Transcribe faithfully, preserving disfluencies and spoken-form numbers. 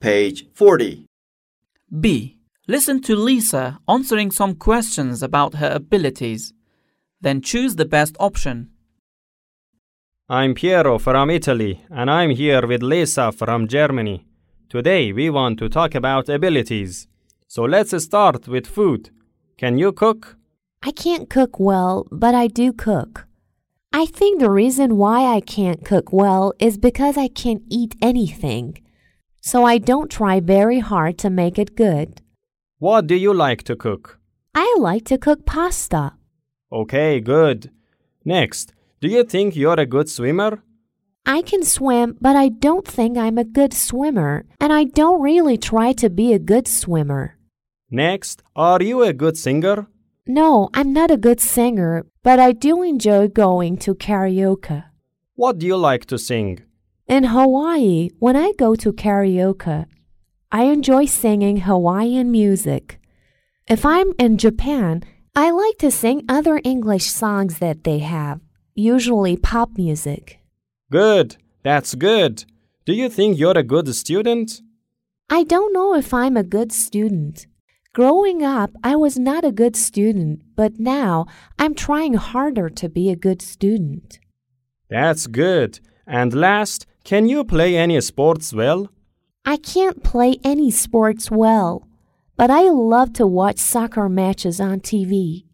page forty. B. Listen to Lisa answering some questions about her abilities. Then choose the best option. I'm Piero from Italy, and I'm here with Lisa from Germany. Today we want to talk about abilities. So let's start with food. Can you cook? I can't cook well, but I do cook. I think the reason why I can't cook well is because I can't eat anything. So I don't try very hard to make it good. What do you like to cook? I like to cook pasta. Okay, good. Next, do you think you're a good swimmer? I can swim, but I don't think I'm a good swimmer, and I don't really try to be a good swimmer. Next, are you a good singer? No, I'm not a good singer, but I do enjoy going to karaoke. What do you like to sing? In Hawaii, when I go to karaoke, I enjoy singing Hawaiian music. If I'm in Japan, I like to sing other English songs that they have, usually pop music. Good, that's good. Do you think you're a good student? I don't know if I'm a good student. Growing up, I was not a good student, but now I'm trying harder to be a good student. That's good. And last, can you play any sports well? I can't play any sports well, but I love to watch soccer matches on T V.